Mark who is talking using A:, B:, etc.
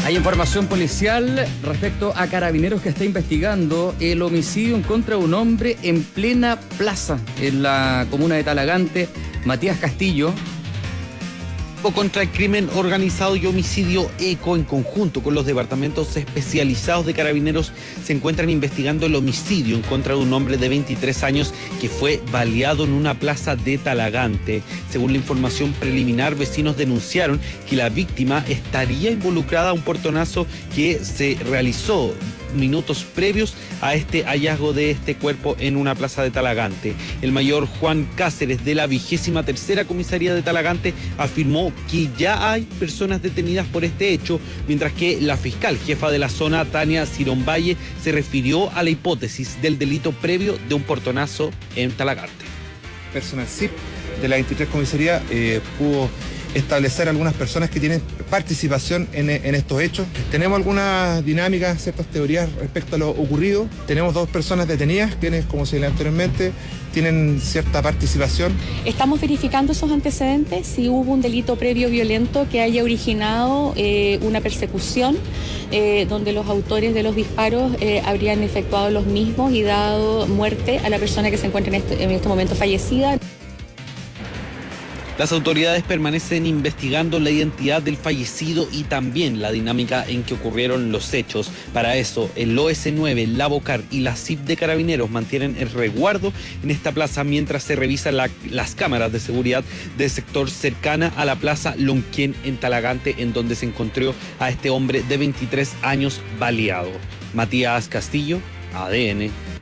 A: Hay información policial respecto a Carabineros que está investigando el homicidio en contra de un hombre en plena plaza en la comuna de Talagante. Matías Castillo.
B: Contra el crimen organizado y homicidio ECO, en conjunto con los departamentos especializados de Carabineros, se encuentran investigando el homicidio en contra de un hombre de 23 años que fue baleado en una plaza de Talagante. Según la información preliminar, vecinos denunciaron que la víctima estaría involucrada a un portonazo que se realizó minutos previos a este hallazgo de este cuerpo en una plaza de Talagante. El mayor Juan Cáceres, de la 23ª Comisaría de Talagante, afirmó que ya hay personas detenidas por este hecho, mientras que la fiscal jefa de la zona, Tania Cironvalle, se refirió a la hipótesis del delito previo de un portonazo en Talagante.
C: Personal CIP de la 23 Comisaría pudo establecer algunas personas que tienen participación en estos hechos. Tenemos algunas dinámicas, ciertas teorías respecto a lo ocurrido. Tenemos 2 personas detenidas, quienes, como se señaló anteriormente, tienen cierta participación.
D: Estamos verificando esos antecedentes, si hubo un delito previo violento que haya originado una persecución, donde los autores de los disparos habrían efectuado los mismos y dado muerte a la persona que se encuentra en este momento fallecida.
B: Las autoridades permanecen investigando la identidad del fallecido y también la dinámica en que ocurrieron los hechos. Para eso, el OS9, la Bocar y la CIP de Carabineros mantienen el resguardo en esta plaza mientras se revisan las cámaras de seguridad del sector cercana a la plaza Lonquén en Talagante, en donde se encontró a este hombre de 23 años baleado. Matías Castillo, ADN.